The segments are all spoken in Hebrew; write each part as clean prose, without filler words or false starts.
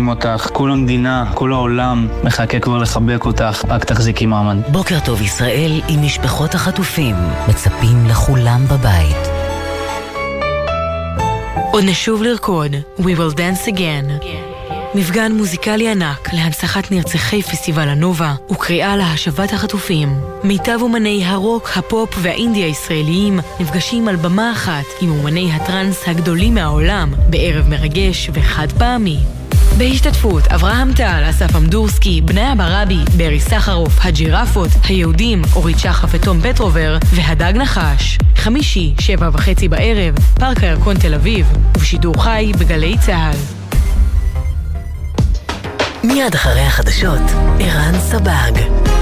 אותך, כל המדינה, כל העולם מחכה כבר לחבק אותך, רק תחזיקי מעמד. בוקר טוב ישראל עם משפחות החטופים, מצפים לכולם בבית. עוד נשוב לרקוד, We will dance again. מפגן מוזיקלי ענק להנצחת נרצחי פסטיבל הנובה וקריאה להשבת החטופים. מיטב אומני הרוק, הפופ והאינדי הישראליים נפגשים על במה אחת עם אומני הטרנס הגדולים מהעולם בערב מרגש וחד פעמי. בהשתתפות אברהם טל, אסף אמדורסקי, בניה ברבי, ברי סחרוף, הג'ירפות, היהודים, אורית שחף ותום פטרובר והדג נחש. חמישי, 7:30 בערב, פארק הירקון תל אביב, ובשידור חי בגלי צהל. מיד אחרי החדשות, ערן סבג.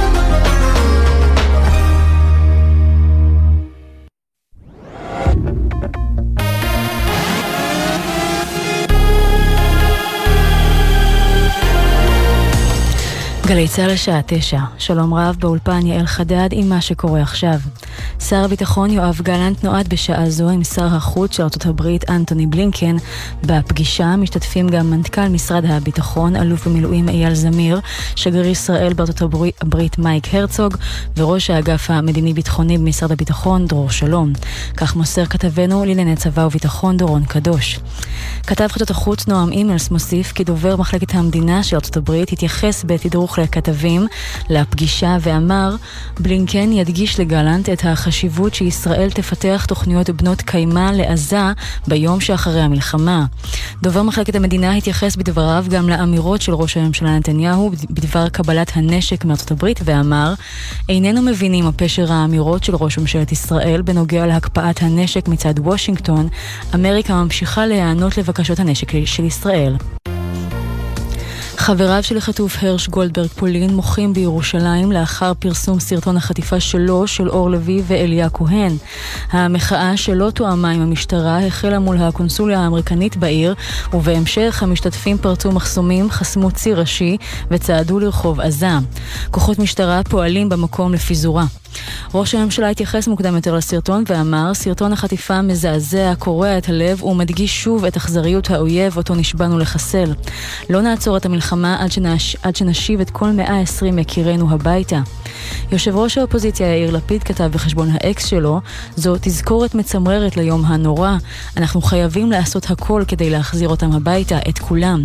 גלי צהל לשעה 9. שלום רב, באולפן יעל חדד עם מה שקורה עכשיו. שר הביטחון יואב גלנט נועד בשעה זו עם שר החוץ של ארצות הברית אנטוני בלינקן. בפגישה משתתפים גם מנכ"ל משרד הביטחון, אלוף במילואים אייל זמיר, שגריר ישראל בארצות הברית מייק הרצוג, וראש האגף המדיני ביטחוני במשרד הביטחון דרור שלום. כך מוסר כתבנו לענייני צבא וביטחון דורון קדוש. כתב חדשות החוץ נועם אימלס מוסיף כי דובר מחלקת המדינה של ארצות הברית התייחס בתדרוך לכתבים לפגישה ואמר, בלינקן ידגיש לגלנט את החשיבות שישראל תפתח תוכניות בנות קיימה לעזה ביום שאחרי המלחמה. דובר מחלקת המדינה התייחס בדבריו גם לאמירות של ראש הממשלה נתניהו בדבר קבלת הנשק מארצות הברית ואמר, איננו מבינים הפשר האמירות של ראש ממשלת ישראל בנוגע להקפאת הנשק מצד וושינגטון. אמריקה ממשיכה להיענות לבקשות הנשק של ישראל. חבריו של החטוף הרש גולדברג פולין מוחים בירושלים לאחר פרסום סרטון החטיפה שלו, של אור לוי ואליה כהן. המחאה שלא תואמה עם המשטרה החלה מול הקונסוליה האמריקנית בעיר, ובהמשך המשתתפים פרצו מחסומים, חסמו ציר ראשי וצעדו לרחוב עזה. כוחות משטרה פועלים במקום לפיזורה. ראש הממשלה התייחס מוקדם יותר לסרטון ואמר, סרטון החטיפה מזעזע, קורע את הלב ומדגיש שוב את אכזריות האויב אותו נשבענו לחסל. לא נעצור את המלחמה עד שנשיב את כל 120 יקירנו הביתה. יושב ראש האופוזיציה יאיר לפיד כתב בחשבון האקס שלו, זו תזכורת מצמררת ליום הנורא. אנחנו חייבים לעשות הכל כדי להחזיר אותם הביתה, את כולם.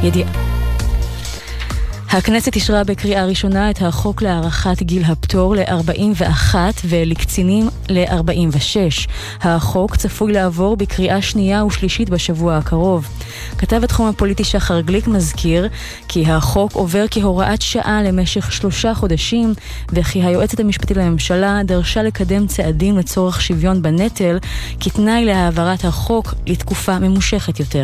הכנסת אישרה בקריאה ראשונה את החוק להארכת גיל הפטור ל-41 ולקצינים ל-46. החוק צפוי לעבור בקריאה שנייה ושלישית בשבוע הקרוב. כתב התחום הפוליטי שחר גליק מזכיר כי החוק עובר כהוראת שעה למשך 3 חודשים, וכי היועצת המשפטית לממשלה דרשה לקדם צעדים לצורך שוויון בנטל כתנאי להעברת החוק לתקופה ממושכת יותר.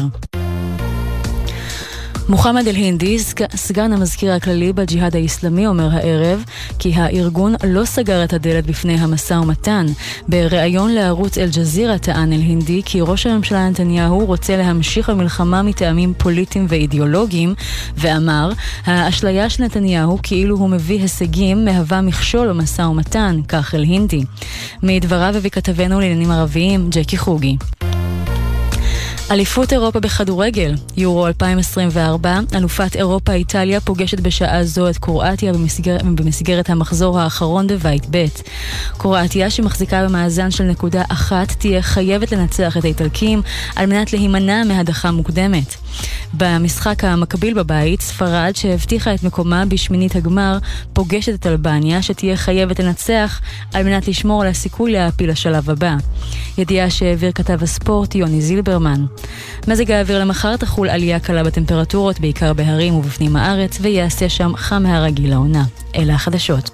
מוחמד אל-הינדי, סגן המזכיר הכללי בג'יהאד האסלאמי, אומר הערב כי הארגון לא סגר את הדלת בפני המשא ומתן. בריאיון לערוץ אל-ג'זירה טען אל-הינדי כי ראש הממשלה נתניהו רוצה להמשיך המלחמה מטעמים פוליטיים ואידיאולוגיים, ואמר, האשליה של נתניהו כאילו הוא מביא הישגים מהווה מכשול במשא ומתן, כך אל-הינדי. מדבריו הביא כתבנו לעניינים ערביים ג'קי חוגי. אליפות אירופה בכדורגל, יורו 2024, אלופת אירופה איטליה פוגשת בשעה זו את קרואטיה במסגרת המחזור האחרון בבית ב'. קרואטיה שמחזיקה במאזן של 1 תהיה חייבת לנצח את האיטלקים על מנת להימנע מהדחה מוקדמת. במשחק המקביל בבית, ספרד שהבטיחה את מקומה בשמינית הגמר פוגשת את אלבניה שתהיה חייבת לנצח על מנת לשמור על הסיכוי להפיל לשלב הבא. ידיעה שהעביר כתב הספורט יוני זילברמן. מזג האוויר למחר תחול עלייה קלה בטמפרטורות בעיקר בהרים ובפנים הארץ ויעשה שם חם מהרגיל לעונה. אלה החדשות.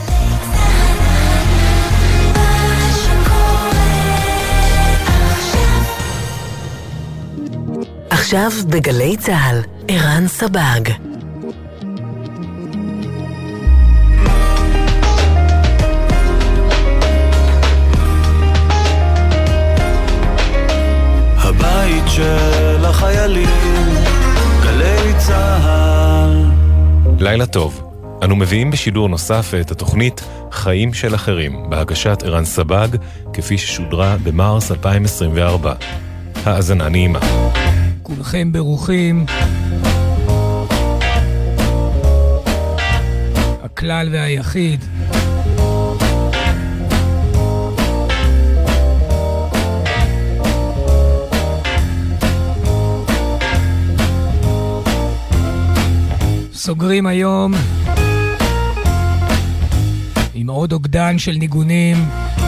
עכשיו בגלי צהל, ערן סבג. הבית של החיילים, גלי צהל. לילה טוב. אנו מביאים בשידור נוסף את התוכנית חיים של אחרים, בהגשת ערן סבג, כפי ששודרה במרס 2024. האזנה נעימה. כולכם ברוכים. הכלל והיחיד. סוגרים היום עם עוד אוגדן של ניגונים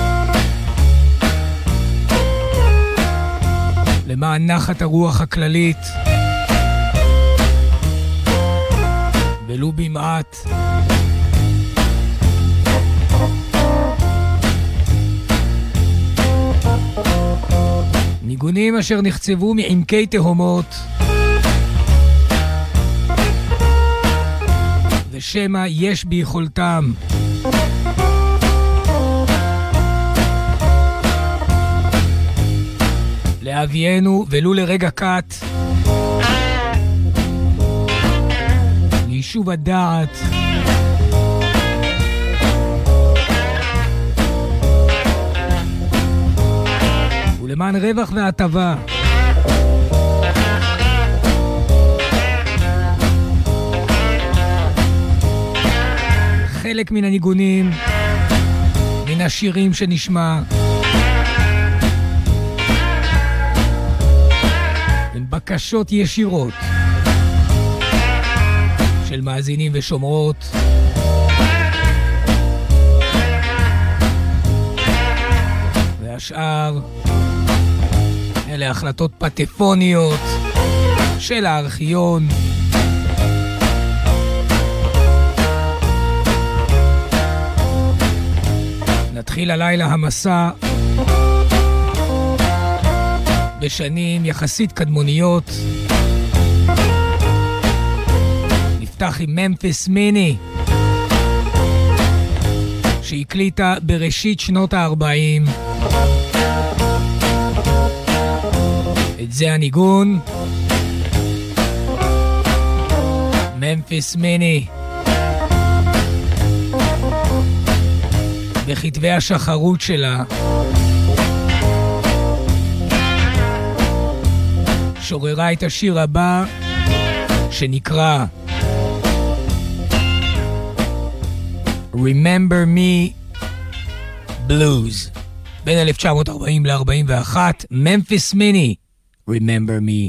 למען נחת הרוח הכללית, ולו במעט. ניגונים אשר נחצבו מעמקי תהומות, ושמה יש ביכולתם להביאנו ולו לרגע קט ליישוב הדעת ולמען רווח והטבה. חלק מן הניגונים, מן השירים שנשמע, הם בקשות ישירות של מאזינים ושומרות, והשאר אלה החלטות פטפוניות של הארכיון. נתחיל הלילה המסע בשנים יחסית קדמוניות. נפתח עם ממפיס מיני שהקליטה בראשית שנות ה-40. את זה הניגון ממפיס מיני בכתבי השחרות שלה, שוררה את השיר הבא שנקרא Remember Me Blues. בין 1940 ל-41, ממפיס מיני, Remember Me.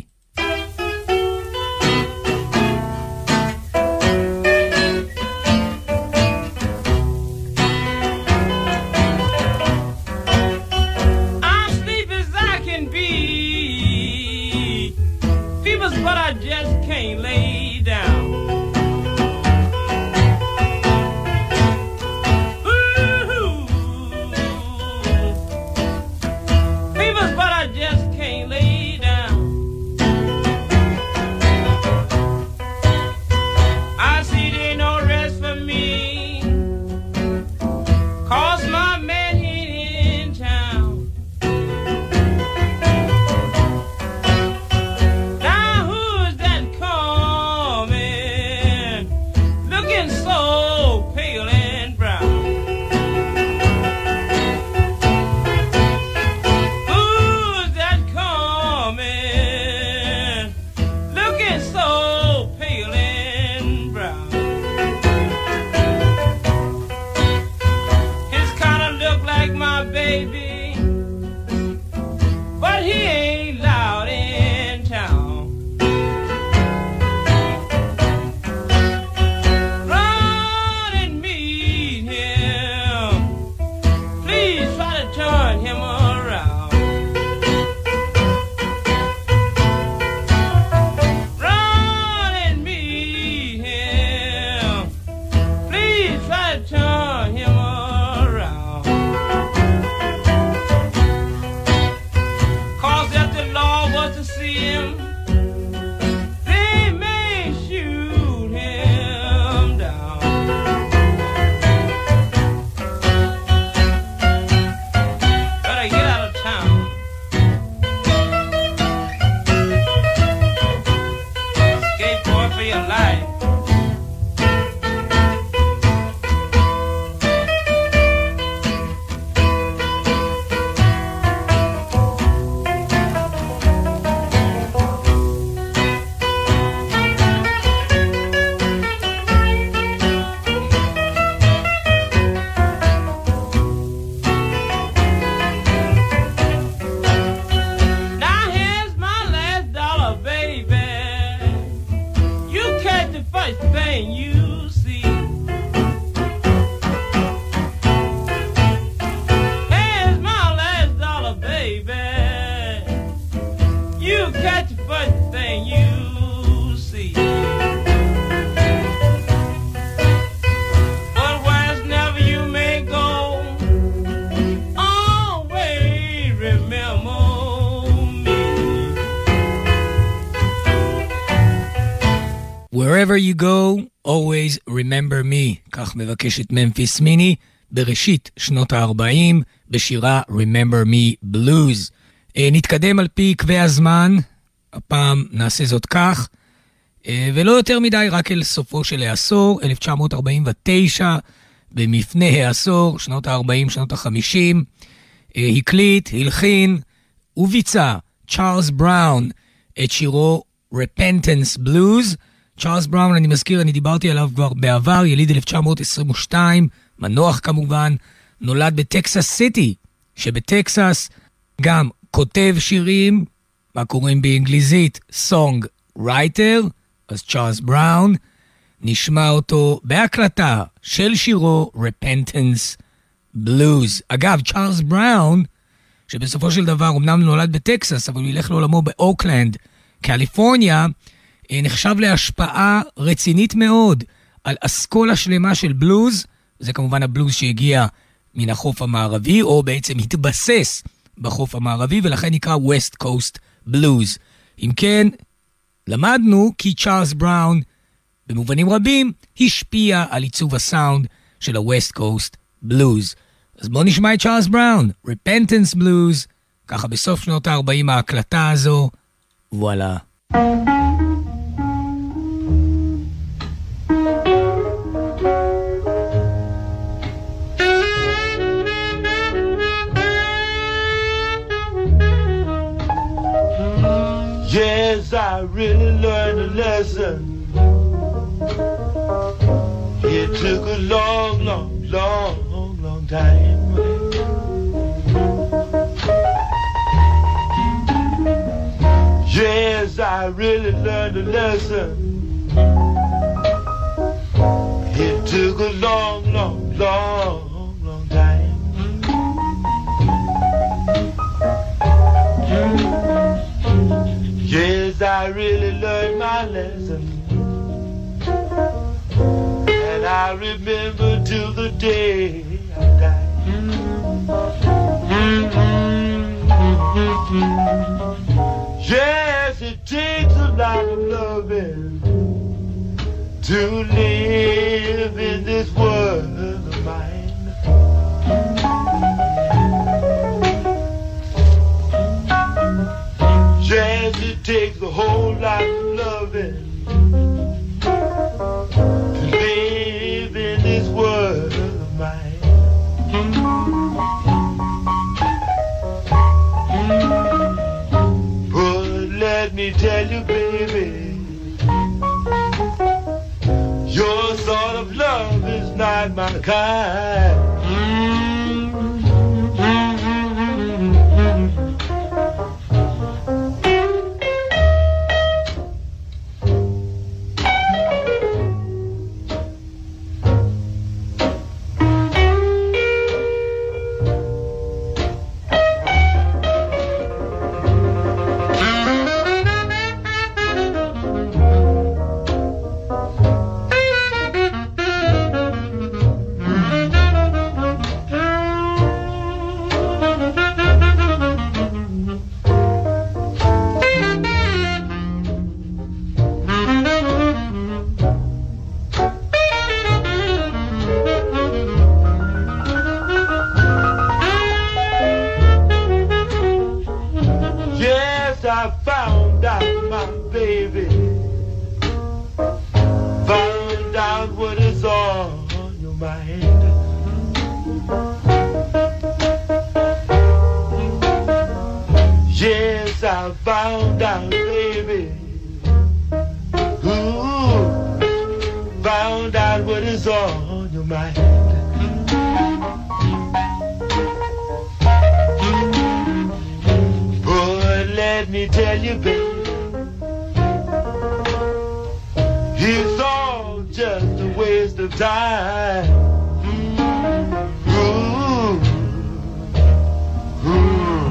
first thing you see. Here's my last dollar, baby. You catch the first thing you see. But wherever you may go, always remember me. Wherever you go, always remember me. כך מבקשת ממפיס מיני בראשית שנות ה-40 בשירה Remember Me Blues. נתקדם על פי קווי הזמן, הפעם נעשה זאת כך, ולא יותר מדי, רק אל סופו של העשור, 1949, במפנה העשור, שנות ה-40, שנות ה-50, הקליט, הלחין וביצע צ'ארלס בראון את שירו Repentance Blues. צ'ארלס בראון, אני מזכיר, אני דיברתי עליו כבר בעבר, יליד 1922, מנוח כמובן, נולד בטקסס סיטי, שבטקסס גם כותב שירים, מה קוראים באנגליזית סונג רייטר, אז צ'ארלס בראון, נשמע אותו בהקלטה של שירו Repentance Blues. אגב, צ'ארלס בראון, שבסופו של דבר אמנם נולד בטקסס, אבל הוא ילך לעולמו באוקלנד, קליפורניה, נחשב להשפעה רצינית מאוד על אסכולה שלמה של בלוז. זה כמובן הבלוז שהגיע מן החוף המערבי, או בעצם התבסס בחוף המערבי, ולכן נקרא West Coast Blues. אם כן, למדנו כי צ'ארלס בראון במובנים רבים השפיע על עיצוב הסאונד של ה-West Coast Blues. אז בואו נשמע את צ'ארלס בראון, Repentance Blues, ככה בסוף שנות ה-40 ההקלטה הזו, וואלה. Yes, I really learned a lesson. It took a long, long, long, long time. Yes, I really learned a lesson. It took a long, long, long, long time. Yes, I really learned my lesson, and I remember till the day I die. Yes, it takes a lot of loving to live in this world of mine. Yes, it takes a whole lot of loving to live in this world of mine. But let me tell you, baby, your sort of love is not my kind. Tell you, baby, his all the time. Ooh, ooh.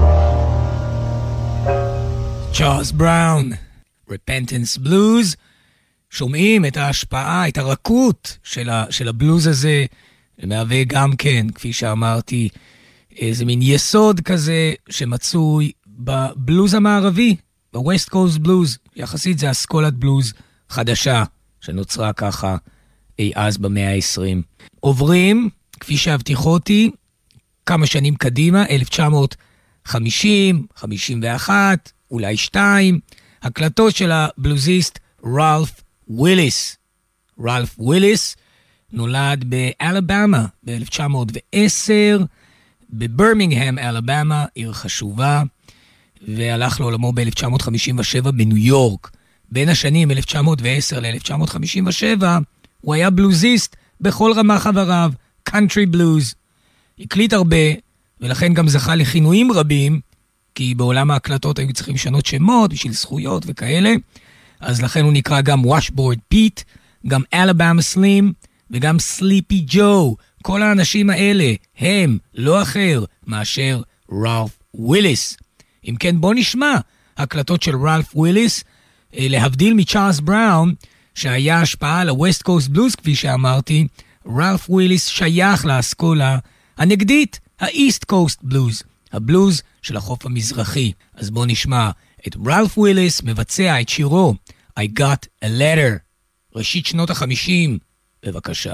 צ'ארלס בראון, Repentance Blues. שומעים את ההשפעה, את הרכות של הבלוז הזה, שמהווה גם כן, כפי שאמרתי, איזה מין יסוד כזה שמצוי בבלוז המערבי, ב-West Coast Blues. יחסית זה אסכולת בלוז חדשה, שנוצרה ככה אי אז במאה ה-20. עוברים, כפי שהבטיחותי, כמה שנים קדימה, 1950, 51, אולי 2, הקלטות של הבלוזיסט רלף וויליס. רלף וויליס נולד באלבמה ב-1910, בברמינגהם, אלבמה, עיר חשובה, והלך לעולמו ב-1957 בניו יורק. בין השנים 1910 ל-1957 הוא היה בלוזיסט בכל רמה חבריו, קאנטרי בלוז. הקליט הרבה, ולכן גם זכה לכינויים רבים, כי בעולם ההקלטות היו צריכים לשנות שמות בשביל זכויות וכאלה, אז לכן הוא נקרא גם וושבורד פיט, גם אלבמה סלים, וגם סליפי ג'ו. כל האנשים האלה הם לא אחר מאשר רלף וויליס. אם כן, בוא נשמע הקלטות של רלף וויליס, להבדיל מצ'ארלס בראון, שהיה השפעה על ה-West Coast Blues, כפי שאמרתי. רלף וויליס שייך לאסכולה הנגדית, ה-East Coast Blues, הבלוז של החוף המזרחי. אז בוא נשמע את רלף וויליס מבצע את שירו I Got a Letter, ראשית שנות ה-50, בבקשה.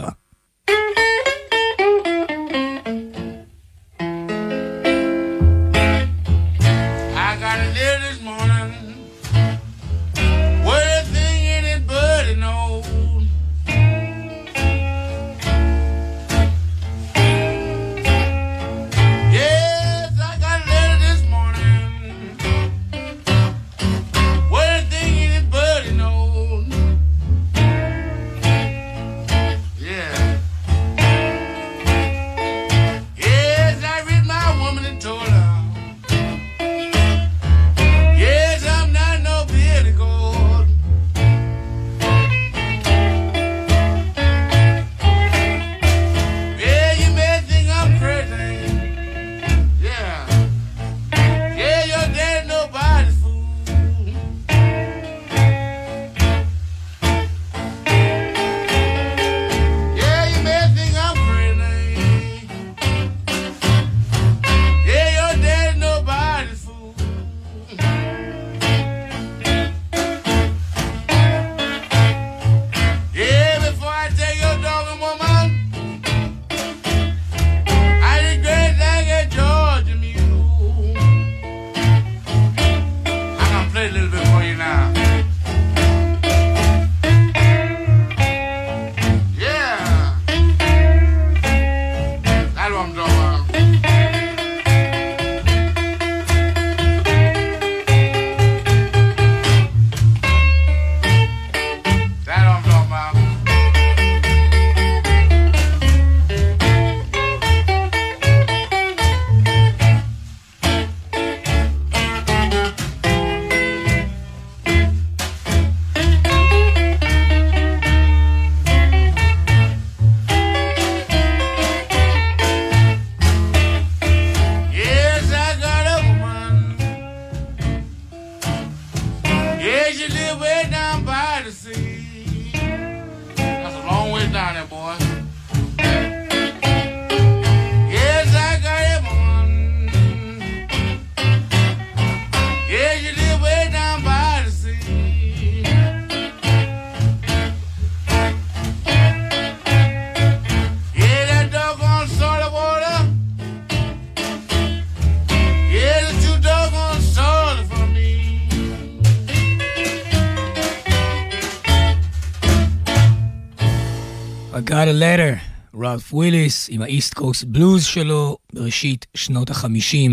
Got a Letter, רלף וויליס עם ה-East Coast Blues שלו בראשית שנות ה-50.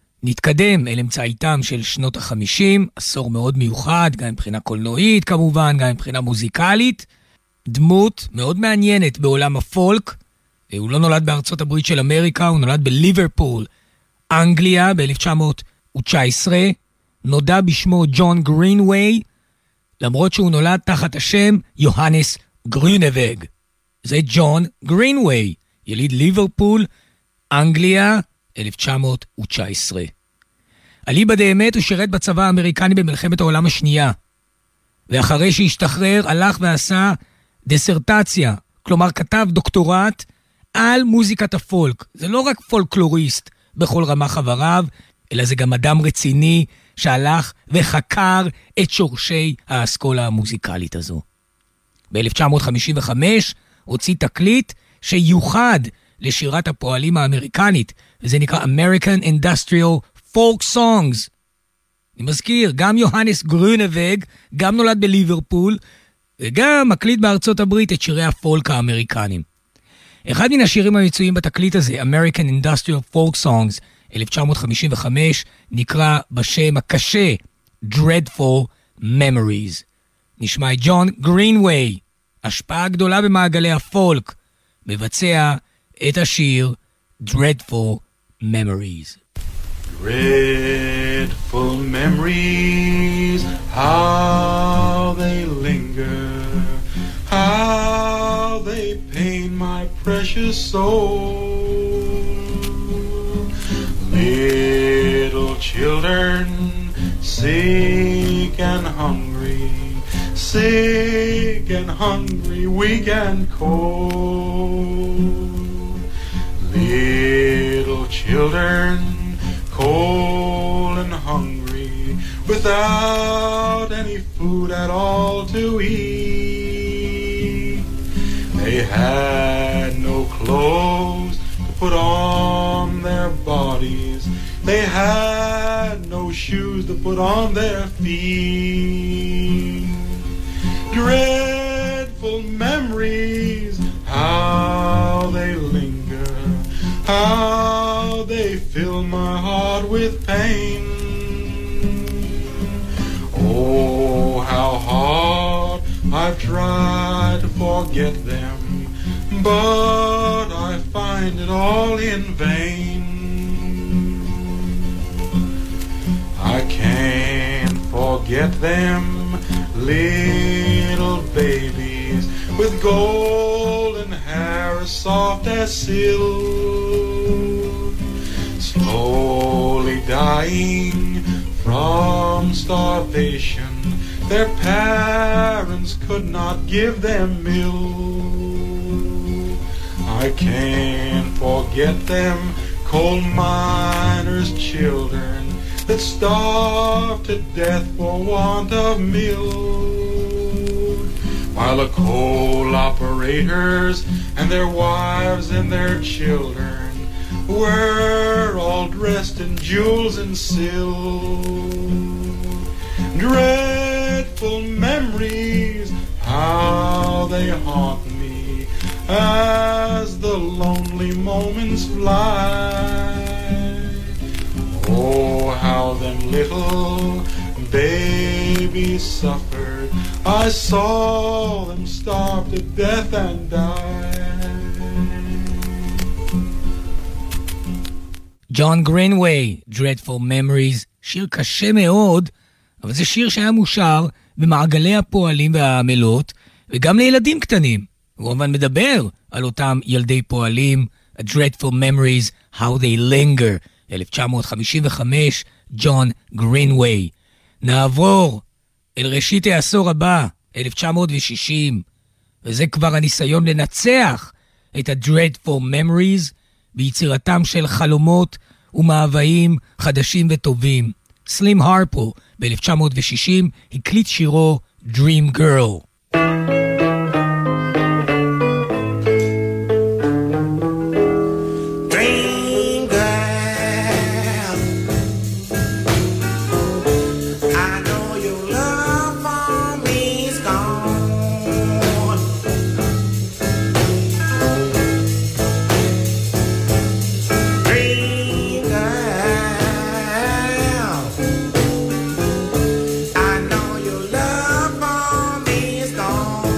נתקדם אל אמצעיתם של שנות ה-50, עשור מאוד מיוחד, גם מבחינה קולנועית כמובן, גם מבחינה מוזיקלית. דמות מאוד מעניינת בעולם הפולק. הוא לא נולד בארצות הברית של אמריקה, הוא נולד בליברפול, אנגליה ב-1919. נודע בשמו ג'ון גרינווי, למרות שהוא נולד תחת השם יוהנס גרונבג. זה ג'ון גרינווי, יליד ליברפול, אנגליה, 1919. אליבא דאמת הוא שירת בצבא האמריקני במלחמת העולם השנייה, ואחרי שהשתחרר הלך ועשה דסרטציה, כלומר כתב דוקטורט על מוזיקת הפולק. זה לא רק פולקלוריסט בכל רמה חבריו, אלא זה גם אדם רציני שהלך וחקר את שורשי האסכולה המוזיקלית הזו. ב-1955 הוציא תקליט שיוחד לשירת הפועלים האמריקנית, וזה נקרא American Industrial Folk Songs. אני מזכיר, גם יוהנס גרונווגד, גם נולד בליברפול, וגם מקליט בארצות הברית את שירי הפולק האמריקנים. אחד מן השירים המצויים בתקליט הזה, American Industrial Folk Songs, 1955, נקרא בשם הקשה, Dreadful Memories. נשמע את ג'ון גרינווי, השפעה גדולה במעגלי הפולק, מבצע את השיר Dreadful Memories. Dreadful memories, how they linger, how they pain my precious soul. Little children, sick and hungry, weak and cold. Little children, cold and hungry, without any food at all to eat. They had no clothes to put on their bodies. They had no shoes to put on their feet. Dreadful memories, how they linger, how they fill my heart with pain. Oh, how hard I've tried to forget them, but I find it all in vain. I can't forget them, little babies with golden hair as soft as silk, slowly dying from starvation. Their parents could not give them milk. I can't forget them, coal miners' children that starved to death for want of milk, while the coal operators and their wives and their children were all dressed in jewels and silk. Dreadful memories, how they haunt me as the lonely moments fly. Oh, how them little babies suffered. I saw them starve to death and die. John Greenway, Dreadful Memories, שיר קשה מאוד, אבל זה שיר שהיה מושר במעגלי הפועלים והעמלות, וגם לילדים קטנים. הוא כמובן מדבר על אותם ילדי פועלים, A Dreadful Memories, How They Linger, 1955, ג'ון גרינווי. נעבור אל ראשית העשור הבא, 1960, וזה כבר הניסיון לנצח את ה-Dreadful Memories ביצירתם של חלומות ומאוויים חדשים וטובים. סלים הרפו ב-1960 הקליט שירו Dream Girl. I know your love for me is gone.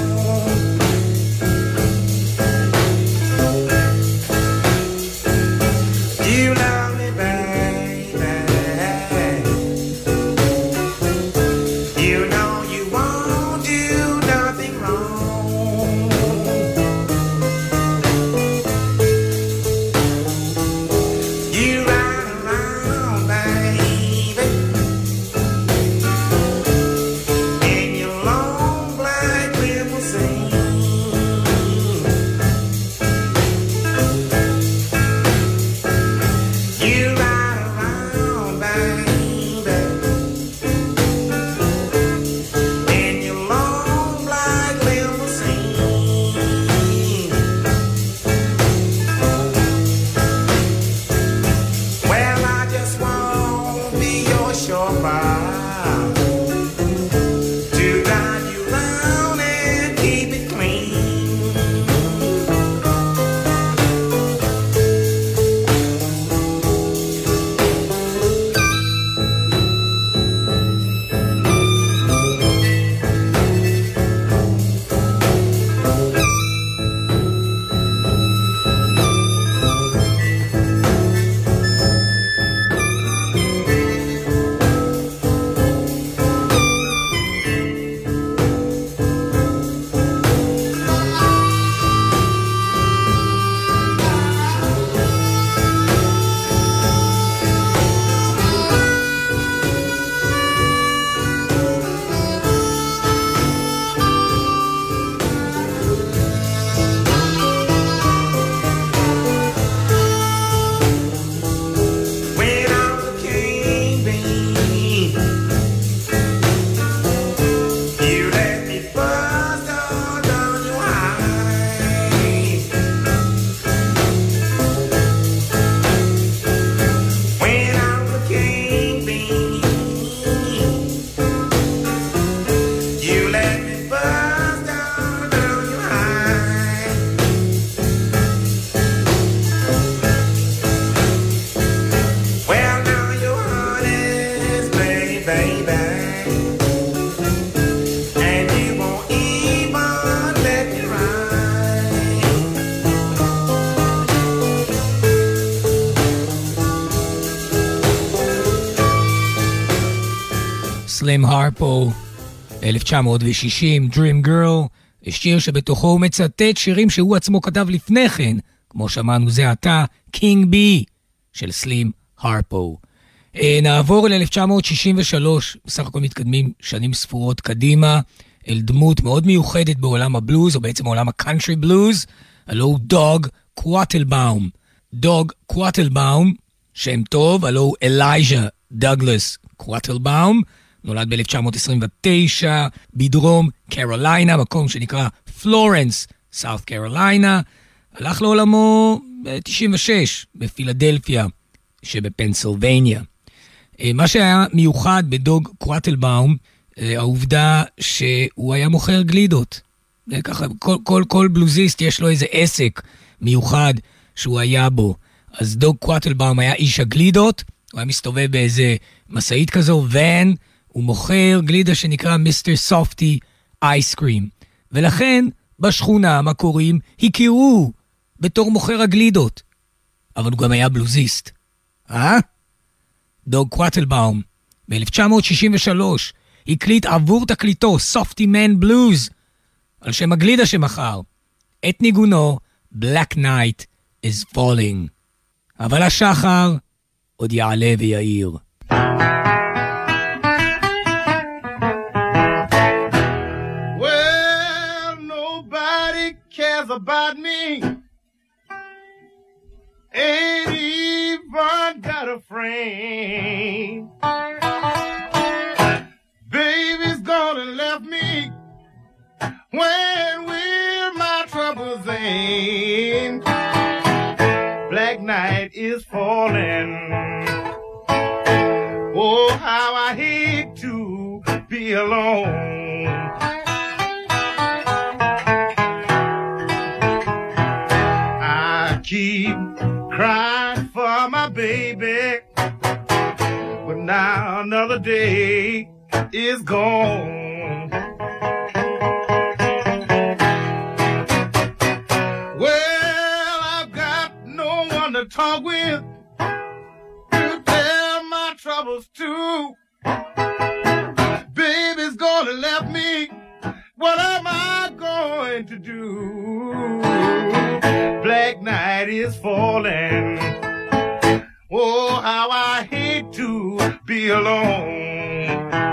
סלם הרפו, 1960, Dream Girl, שיר שבתוכו הוא מצטט שירים שהוא עצמו כתב לפני כן, כמו שמענו זה עתה, King B של סלים הרפו. נעבור ל-1963, בסך הכל מתקדמים שנים ספורות קדימה, אל דמות מאוד מיוחדת בעולם הבלוז, או בעצם עולם הקאנטרי בלוז, הלו הוא דוג קווטלבאום. דוג קווטלבאום, שם טוב, הלו הוא אלייז'ה דאגלס קווטלבאום, נולד ב-1929 בדרום קרוליינה, מקום שנקרא פלורנס, סאות' קרוליינה, הלך לעולמו ב-96 בפילדלפיה שבפנסילבניה. מה שהיה מיוחד בדוג קווטלבאום, העובדה שהוא היה מוכר גלידות. ככה, כל בלוזיסט יש לו איזה עסק מיוחד שהוא היה בו. אז דוג קווטלבאום היה איש הגלידות, הוא היה מסתובב באיזה מסעית כזו, ואן, הוא מוכר גלידה שנקרא מיסטר סופטי אייסקרים. ולכן בשכונה המקורים הכירו בתור מוכר הגלידות. אבל הוא גם היה בלוזיסט. דוג קווטלבאום, ב-1963, הקליט עבור תקליטו סופטי מן בלוז, על שם הגלידה שמחר. את ניגונו, Black Night is Falling. אבל השחר עוד יעלה ויעיר. Well, nobody cares about me. Ain't even got a friend. Baby's gone and left me. When will my troubles end? Black night is falling. Oh, how I hate to be alone. I keep crying for my baby, but now another day is gone. Well, I've got no one to talk with, to tell my troubles to. Baby's gonna left me, what am I going to do? Black night is falling. Oh, how I hate to be alone.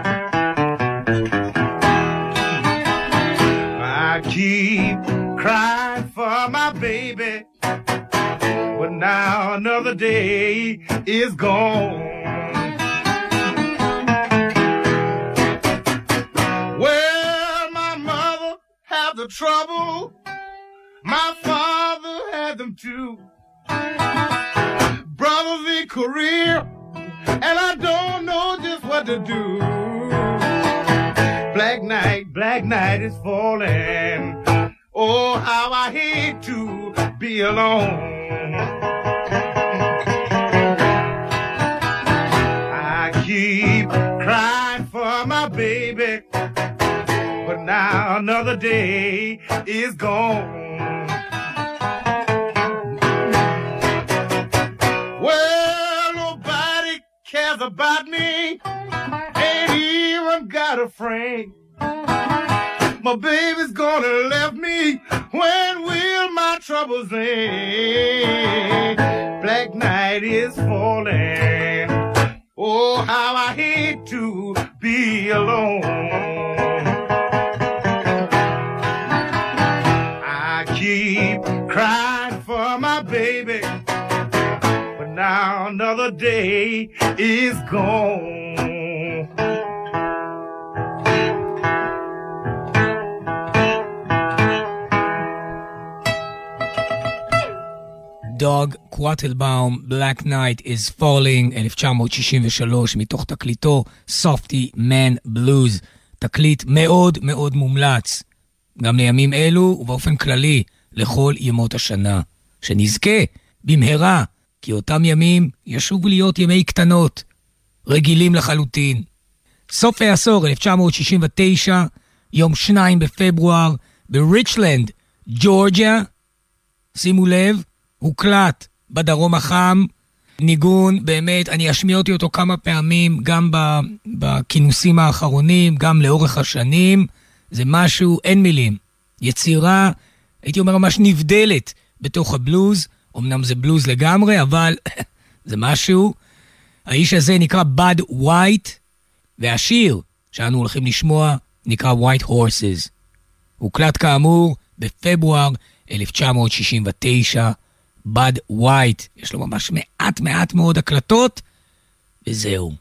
I keep crying for my baby, but now another day is gone. Well, my mother had the trouble, my father had them too. Brothers in career, and I don't know just what to do. Black night is falling. Oh, how I hate to be alone. I keep crying for my baby, but now another day is gone. Well, nobody cares about me, ain't even got a friend. My baby's gonna left me, when will my troubles end? Black night is falling. Oh, how I hate to be alone. I keep crying for my baby, but now another day is gone. דוג קווטלבאום, Black Night is Falling, 1963, מתוך תקליטו Softy Man Blues, תקליט מאוד מאוד מומלץ, גם לימים אלו ובאופן כללי לכל ימות השנה. שנזכה במהרה, כי אותם ימים ישובו להיות ימי קטנות, רגילים לחלוטין. סוף העשור, 1969, יום 2 בפברואר, בריצ'לנד, ג'ורג'יה, שימו לב, הוקלט בדרום החם, ניגון, באמת, אני אשמיע אותו כמה פעמים, גם בכינוסים האחרונים, גם לאורך השנים. זה משהו, אין מילים. יצירה, הייתי אומר ממש נבדלת בתוך הבלוז. אמנם זה בלוז לגמרי, אבל זה משהו. האיש הזה נקרא בד ווייט, והשיר שאנו הולכים לשמוע נקרא White Horses. הוקלט כאמור בפברואר 1969. בד ווייט, יש לו ממש מעט מאוד הקלטות, וזהו.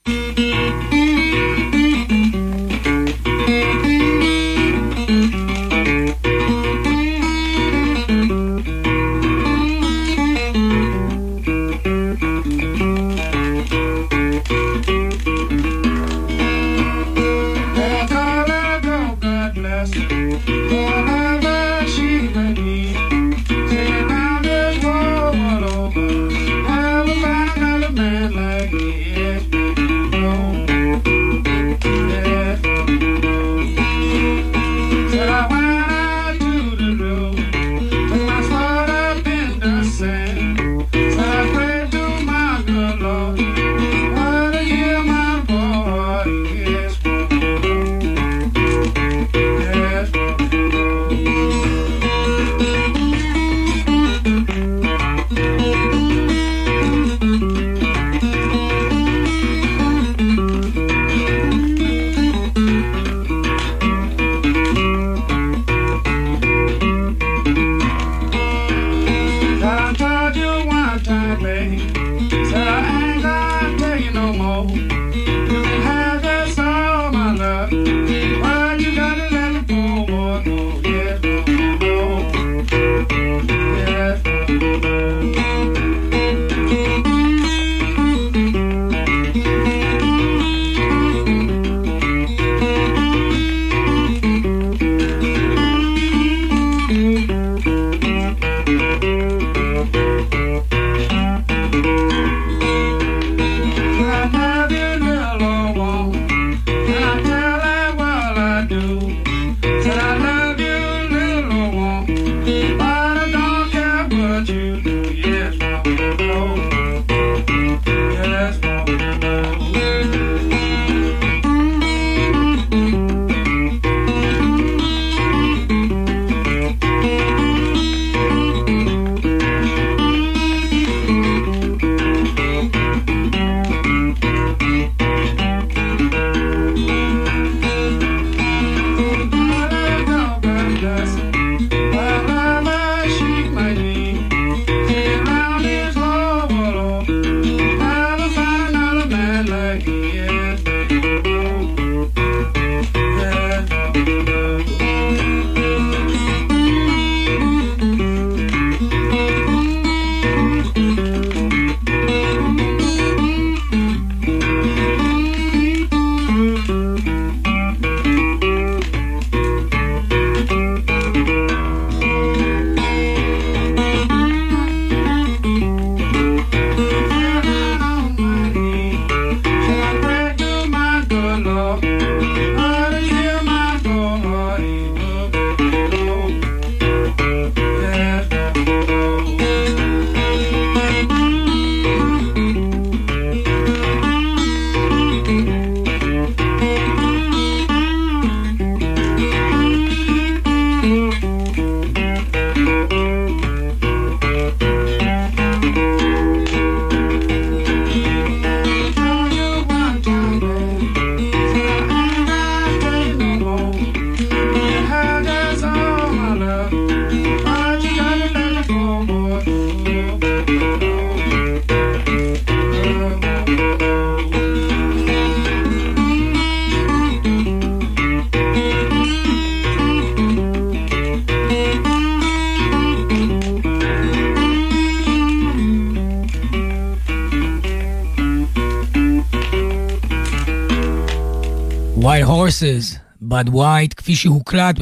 White Horses, בד ווייט, כפי שהוקלט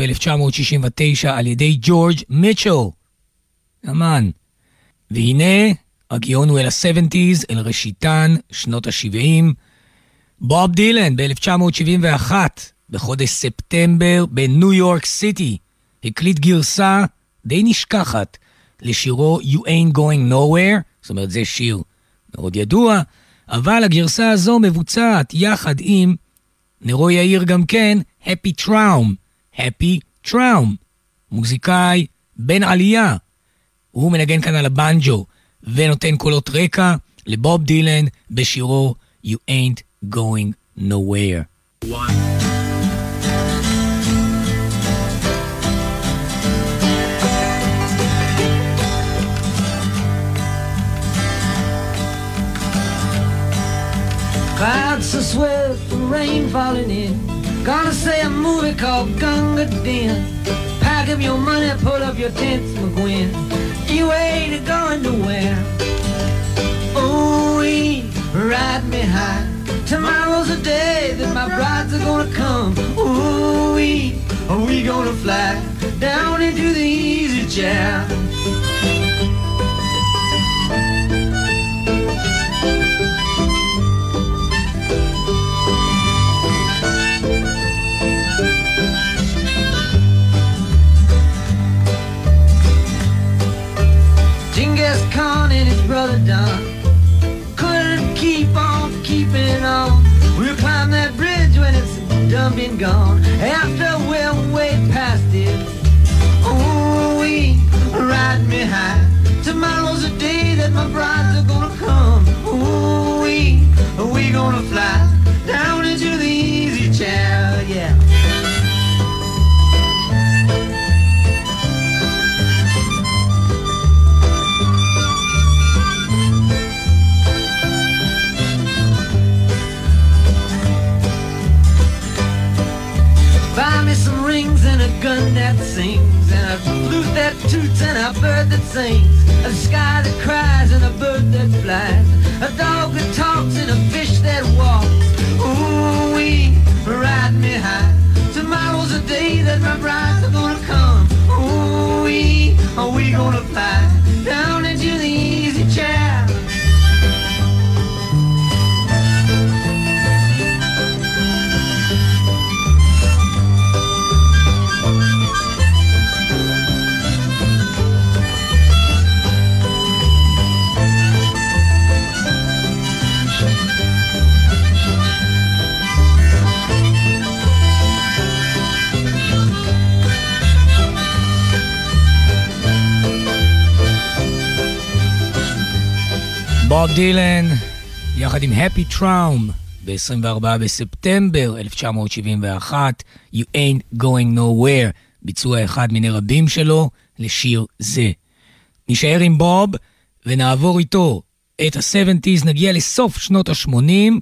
ב-1969 על ידי ג'ורג' מיטשל. אמן. והנה, הגיענו אל ה-70s, אל ראשיתן, שנות ה-70. בוב דילן ב-1971, בחודש ספטמבר, בניו יורק סיטי, הקליט גרסה די נשכחת לשירו You Ain't Going Nowhere, זאת אומרת זה שיר מאוד ידוע, אבל הגרסה הזו מבוצעת יחד עם, נרו יאיר גם כן, Happy Traum, מוזיקאי בן עלייה. הוא מנגן כאן על הבנג'ו, ונותן קולות רקע לבוב דילן בשירו You Ain't Going Nowhere. Clouds so swift and rain falling in. Gonna say a movie called Gunga Din. Pack up your money, pull up your tents, McGuinn. You ain't going nowhere. Oh, ride me high. Tomorrow's the day that my brides are gonna come. Ooh, are we gonna fly down into the easy chair? Genghis Khan and his brother Don couldn't keep on keeping on. We'll climb that bridge when it's done been gone. After we're way past it, ooh, ride me high. Tomorrow's the day that my brides are gonna come. Ooh, we gonna fly down into the easy chair, yeah. Buy me some rings and a gun that sings, and a flute that toots and a bird that sings, a sky that cries and a bird that flies, a dog that talks and a fish that walks. Ooh, ride me high. Tomorrow's the day that my brides are gonna come. Ooh, are we gonna fly down into the easy chair? בוב דילן, יחד עם Happy Traum, ב-24 בספטמבר 1971, You Ain't Going Nowhere, ביצוע אחד מיני רבים שלו לשיר זה. נשאר עם בוב ונעבור איתו את ה-70s, נגיע לסוף שנות ה-80,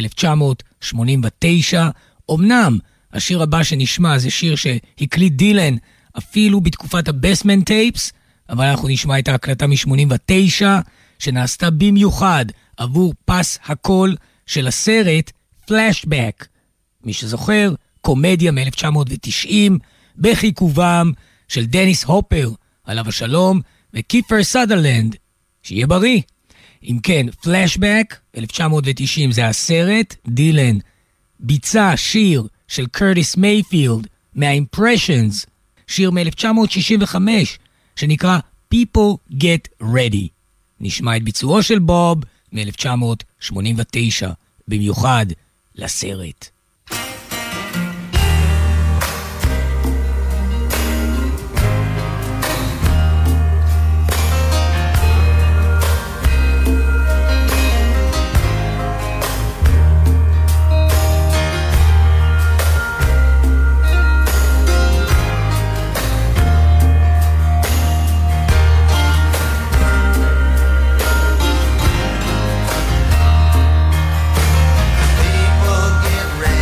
1989. אמנם השיר הבא שנשמע זה שיר שהקליט דילן אפילו בתקופת הבסמן טייפס, אבל אנחנו נשמע את ההקלטה מ-89, שנעשתה במיוחד עבור פס הקול של הסרט פלאשבק. מי שזוכר, קומדיה מ-1990, בחיכובם של דניס הופר, עליו השלום, וקיפר סאדרלנד, שיהיה בריא. אם כן, פלאשבק, 1990 זה הסרט, דילן ביצע שיר של קרטיס מייפילד, מה-Impressions, שיר מ-1965, שנקרא People Get Ready. נשמע את ביצועו של בוב מ-1989, במיוחד לסרט. People get ready.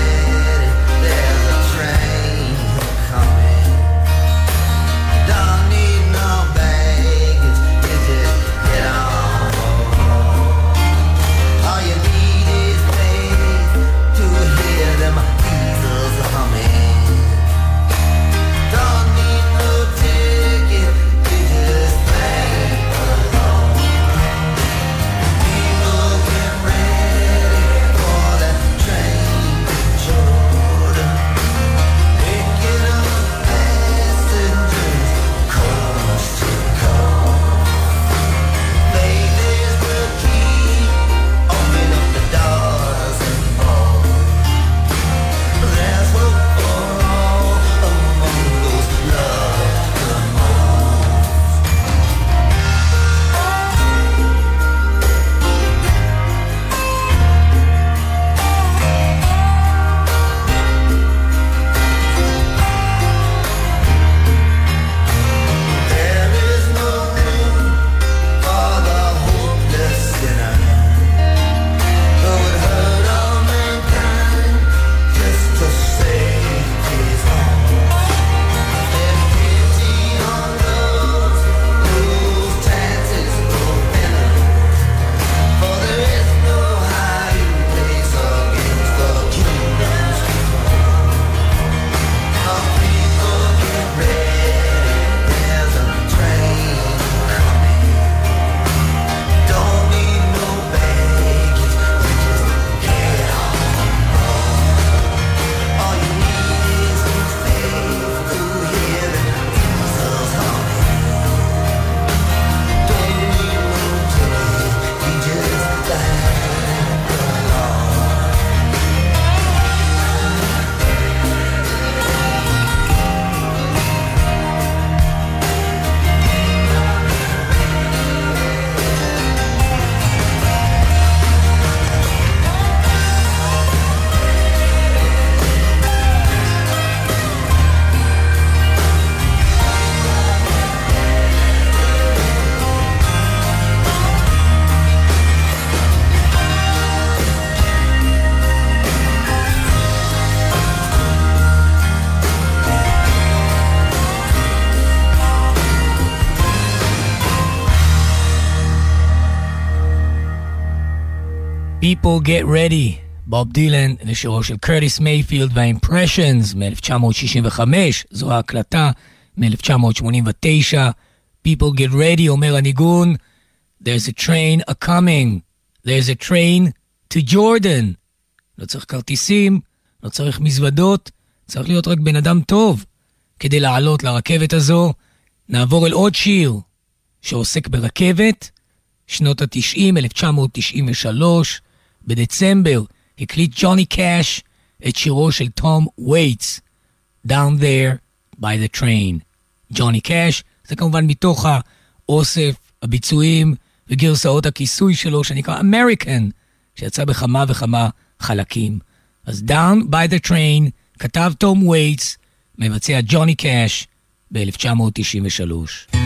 People Get Ready, בוב דילן לשירו של קרטיס מייפילד וה-Impressions מ-1965, זו ההקלטה מ-1989. People Get Ready, אומר הניגון, There's a train a-coming, There's a train to Jordan. לא צריך כרטיסים, לא צריך מזוודות, צריך להיות רק בן אדם טוב כדי לעלות לרכבת הזו. נעבור אל עוד שיר שעוסק ברכבת, שנות ה-90, 1993, בדצמבר הקליט ג'וני קאש את שירו של תום וייטס, Down There by the Train. ג'וני קאש, זה כמובן מתוך האוסף הביצועים וגרסאות הכיסוי שלו שנקרא American, שיצא בכמה וכמה חלקים. אז Down by the Train כתב תום וייטס, מבצע ג'וני קאש ב-1993.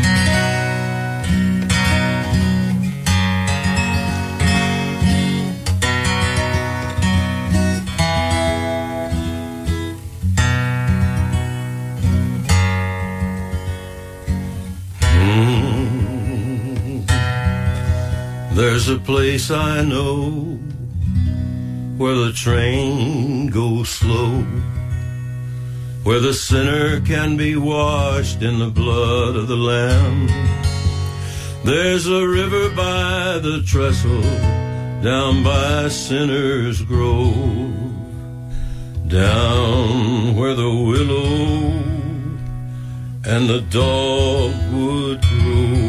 There's a place I know where the train goes slow, where the sinner can be washed in the blood of the Lamb. There's a river by the trestle, down by Sinner's Grove, down where the willow and the dogwood grow.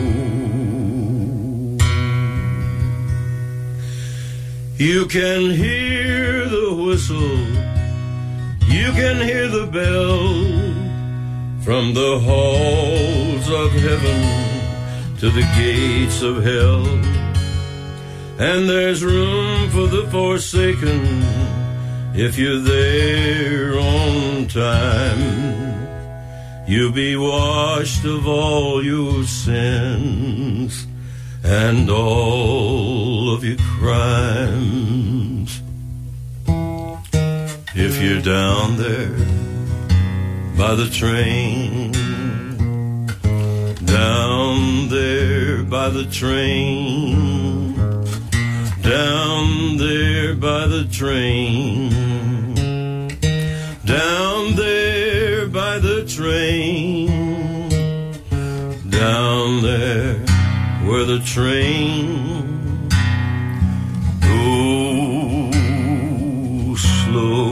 You can hear the whistle, you can hear the bell, from the halls of heaven to the gates of hell. And there's room for the forsaken if you're there on time. You'll be washed of all your sins and all of your crimes. If you're down there by the train, down there by the train, down there by the train, down there by the train, down there where the train goes slow.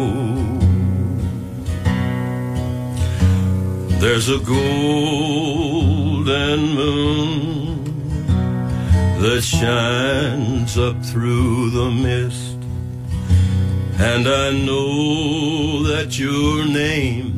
There's a golden moon that shines up through the mist, and I know that your name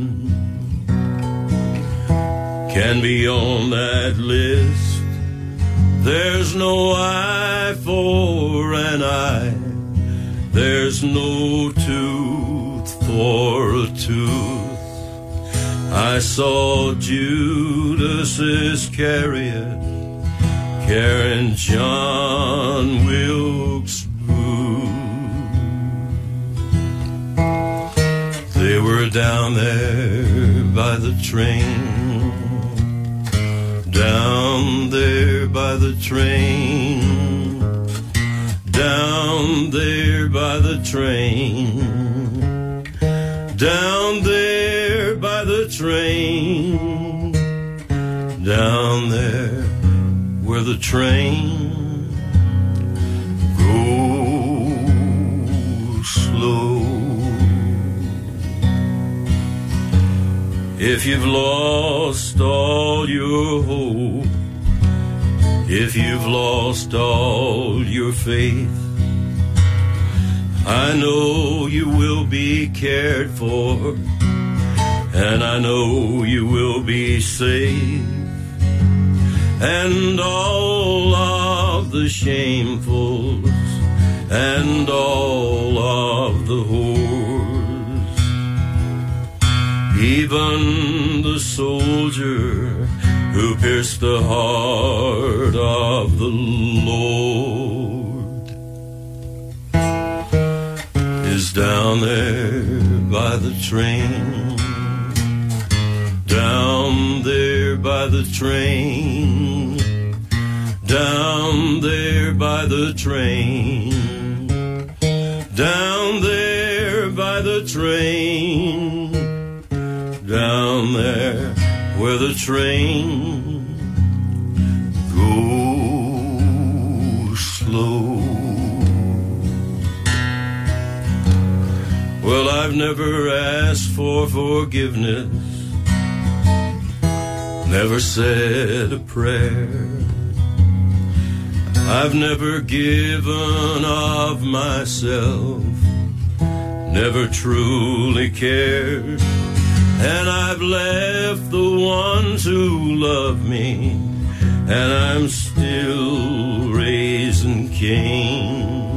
can be on that list. There's no eye for an eye, there's no tooth for a tooth. I saw Judas Iscariot carrying John Wilkes Booth. They were down there by the train, down there by the train, down there by the train, down there by the train, down there where the train goes slow. If you've lost all your hope, if you've lost all your faith, I know you will be cared for, and I know you will be safe. And all of the shamefuls and all of the whores, even the soldier who pierced the heart of the Lord, is down there by the train, down there by the train, down there by the train, down there by the train, down there where the train goes slow. Well, I've never asked for forgiveness, never said a prayer. I've never given of myself, never truly cared. And I've left the ones who love me, and I'm still raising Cain.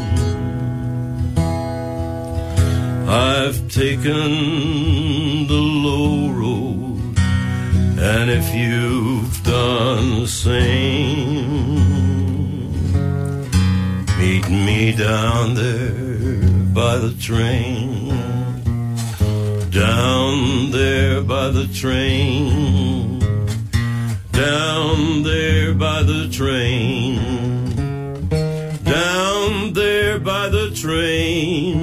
I've taken the low road, and if you've done the same, meet me down there by the train, down there by the train, down there by the train, down there by the train,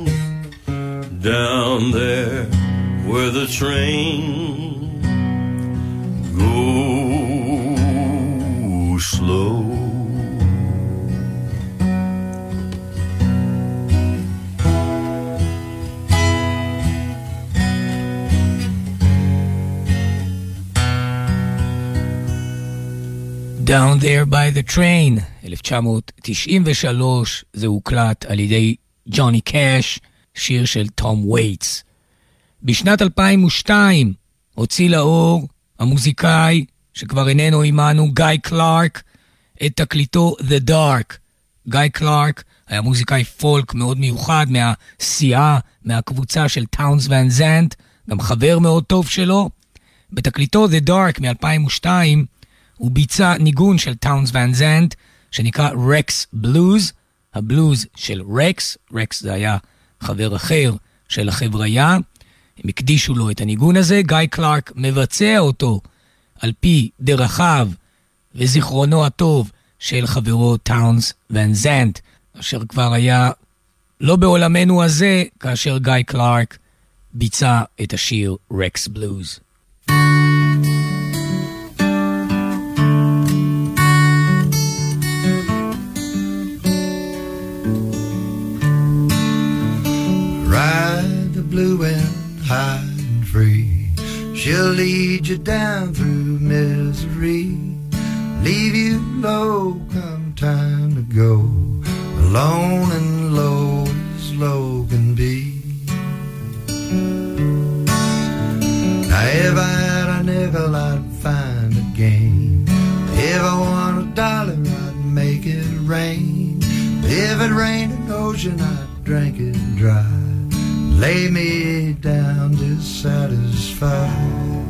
down there where the train goes slow. Down There by the Train, 1993, זה הוקלט על ידי ג'וני קאש, שיר של תום וייטס. בשנת 2002 הוציא לאור המוזיקאי שכבר איננו עימנו, גיא קלארק, את תקליטו The Dark. גיא קלארק היה מוזיקאי פולק מאוד מיוחד מהסיעה, מהקבוצה של טאונס ון זנט, גם חבר מאוד טוב שלו. בתקליטו The Dark מ-2002 הוא ביצע ניגון של טאונס ון זנט שנקרא רקס בלוז, הבלוז של רקס, רקס זה היה חבר אחר של החבריה, הם הקדישו לו את הניגון הזה, גיא קלארק מבצע אותו על פי דרכיו וזיכרונו הטוב של חברו טאונס ון זנט, אשר כבר היה לא בעולמנו הזה, כאשר גיא קלארק ביצע את השיר רקס בלוז. Ride the blue wind high and free, she'll lead you down through misery, leave you low come time to go, alone and low as low can be. Now if I had a nickel I'd find a game, if I want $1 I'd make it rain, if it rained an ocean I'd drink it dry, lay me down dissatisfied.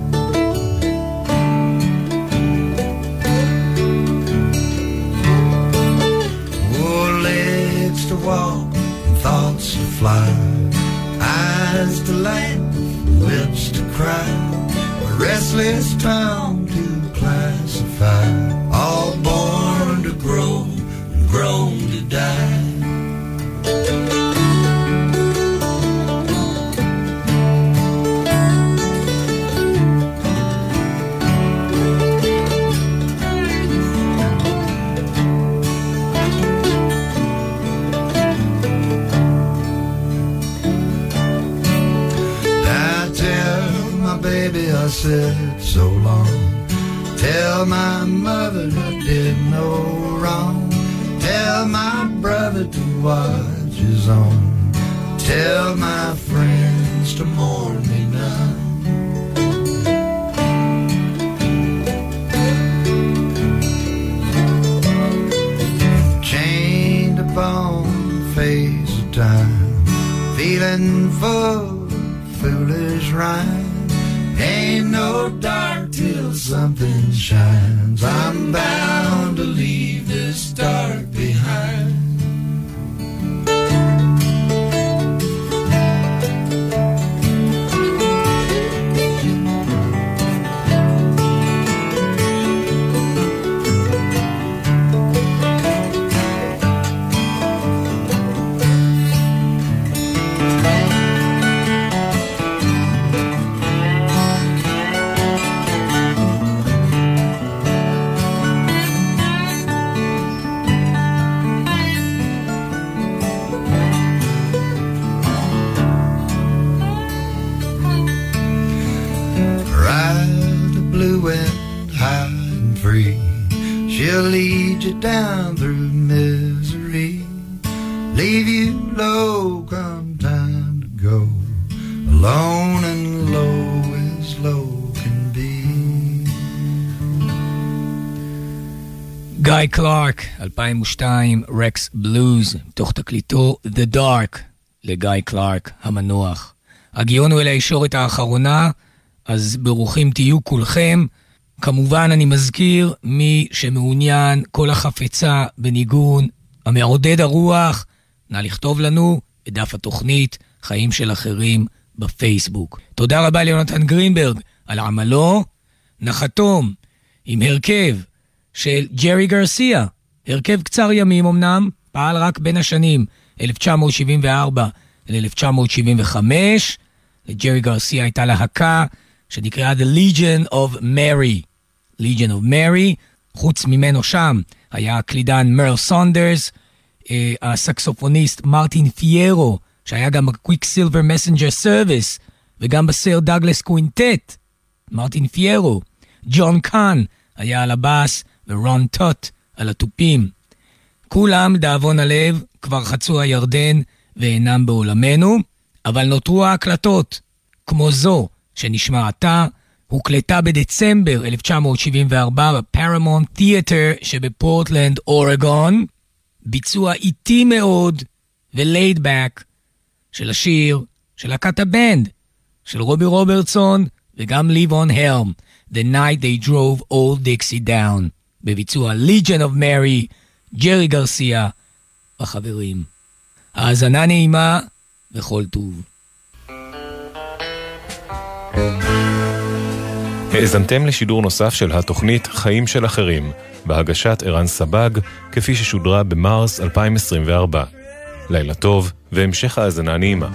Oh, legs to walk and thoughts to fly, eyes to laugh, lips to cry, a restless tongue to classify, all born to grow and grown to die. Baby, I said so long. Tell my mother I did no wrong. Tell my brother to watch his own. Tell my friends to mourn me now. Chained upon the face of time, feeling full of foolish rhyme. Ain't no dark till something shines. I'm bound to leave this dark behind. She'll lead you down through misery, leave you low come time to go, alone and low as low can be. גיא קלארק, 2002, רקס בלוז, תוך תקליטו The Dark, לגיא קלארק המנוח. הגיון הוא אל הישורת האחרונה, אז ברוכים תהיו כולכם. כמובן אני מזכיר, מי שמעוניין, כל החפצה בניגון המעודד הרוח, נא לכתוב לנו בדף התוכנית חיים של אחרים בפייסבוק. תודה רבה ליונתן גרינברג על עמלו. נחתום עם הרכב של ג'רי גרסיה, הרכב קצר ימים אמנם, פעל רק בין השנים 1974 ל-1975. לג'רי גרסיה הייתה להקה שנקראה The Legion of Mary. Legion of Mary, חוץ ממנו שם היה הקלידן מרל סונדרס, הסקסופוניסט מרטין פיירו, שהיה גם בקוויקסילבר מסנג'ר סרוויס, וגם בסר דאגלס קווינטט, מרטין פיירו. ג'ון קאן היה על הבאס, ורון טוט על התופים. כולם, דאבון הלב, כבר חצו הירדן ואינם בעולמנו, אבל נותרו ההקלטות, כמו זו שנשמע עתה, הוקלטה בדצמבר 1974 בפרמונט תיאטר שבפורטלנד, אורגון, ביצוע איטי מאוד ולייד בק של השיר של להקת הבנד, של רובי רוברטסון וגם ליבון הלם, The Night They Drove Old Dixie Down, בביצוע Legion of Mary, ג'רי גרסיה וחברים. האזנה נעימה וכל טוב. האזנתם לשידור נוסף של התוכנית חיים של אחרים, בהגשת ערן סבג, כפי ששודרה במרס 2024. לילה טוב והמשך האזנה נעימה.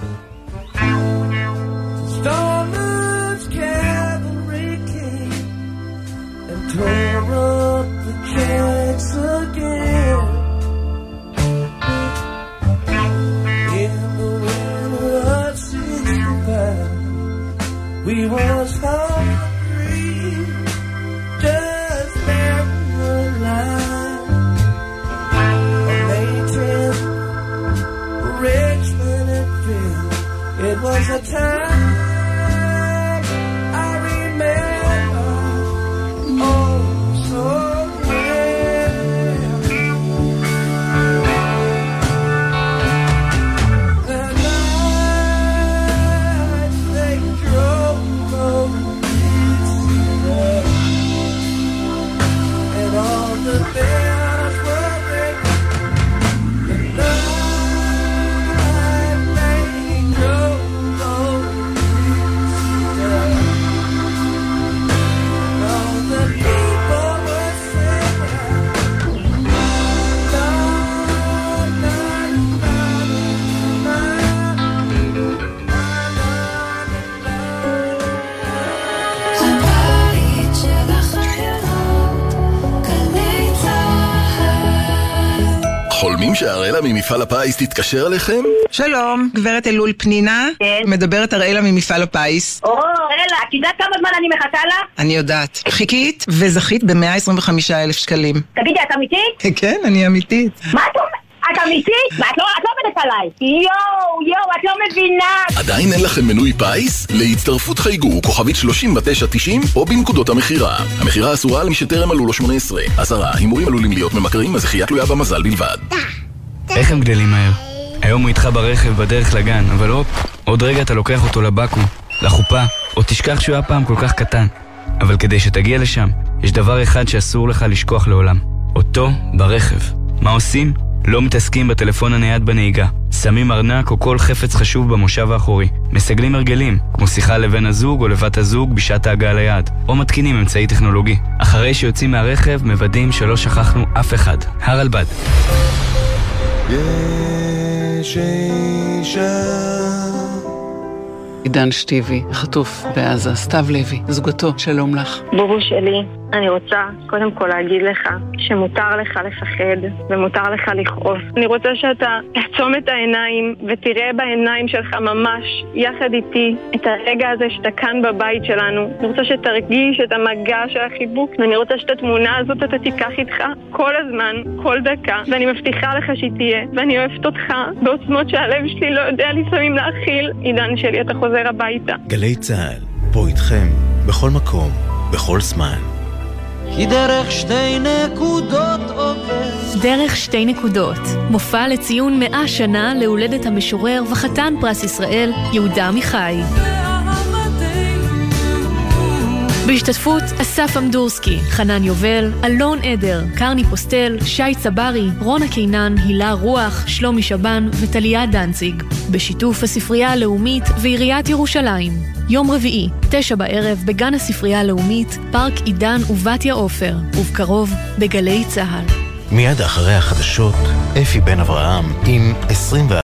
We was hungry, just never alive. A Mayton, Richmond and Phil. It was a time I remember, oh so well. The night they drove and all the bells were ringing. The night they drove all the people were singing. הבית של החיילות, גלי צהל. חולמים שהראלה ממפעל הפיס תתקשר אליכם? שלום, גברת אלול פנינה. כן. מדברת הראלה ממפעל הפיס. או, אלה, את יודעת כמה זמן אני מחכה לה? אני יודעת. חיכית וזכית ב-125,000 שקלים. תגידי, את אמיתית? כן, אני אמיתית. מה את אומרת? את אמיתית? את לא עובדת עליי. יואו, את לא מבינה. עדיין אין לכם מנוי פיס? להצטרפות חייגו כוכבית 3990 או בנקודות המחירה. המחירה אסורה על מי שטרם עלו לו 18. 10. הימורים עלולים להיות ממכרים, הזכייה תלויה במזל בלבד. איך הם גדלים מהר? היום הוא איתך ברכב בדרך לגן, אבל עוד רגע אתה לוקח אותו לבקו, לחופה, או תשכח שהוא היה פעם כל כך קטן. אבל כדי שתגיע לשם, יש דבר אחד שאסור לך לשכוח לעולם. אותו ברכב. מה עושים? לא מתעסקים בטלפון הנייד בנהיגה. שמים ארנק או כל חפץ חשוב במושב האחורי. מסגלים הרגלים, כמו שיחה לבן הזוג או לבת הזוג בשעת ההגעה ליעד. או מתקינים אמצעי טכנולוגי. אחרי שיוצאים מהרכב, מוודאים שלא שכחנו אף אחד. הרלב"ד. יש אישה עידן שטיבי, חטוף בעזה, סתיו לוי, זוגתו, שלום לך. בובו שלי, אני רוצה קודם כל להגיד לך שמותר לך לפחד ומותר לך לכעוס. אני רוצה שאתה תעצום את העיניים ותראה בעיניים שלך ממש יחד איתי את הרגע הזה שאתה כאן בבית שלנו. אני רוצה שתרגיש את המגע של החיבוק, ואני רוצה שאת התמונה הזאת אתה תיקח איתך כל הזמן, כל דקה, ואני מבטיחה לך שהיא תהיה, ואני אוהבת אותך בעוצמות שהלב שלי לא יודע לפעמים להכיל. עידן שלי, אתה חוזר הביתה. גלי צהל, פה איתכם, בכל מקום, בכל זמן. כי דרך שתי נקודות עובר. דרך שתי נקודות, מופע לציון 100 שנה להולדת המשורר וחתן פרס ישראל יהודה עמיחי. בהשתתפות אסף אמדורסקי, חנן יובל, אלון עדר, קרני פוסטל, שי צברי, רונה קינן, הילה רוח, שלומי שבן וטליה דנציג. בשיתוף הספרייה הלאומית ועיריית ירושלים. יום רביעי, 9 בערב בגן הספרייה הלאומית, פארק עידן ובתיה עופר, ובקרוב בגלי צהל. מיד אחרי החדשות, אפי בן אברהם עם 24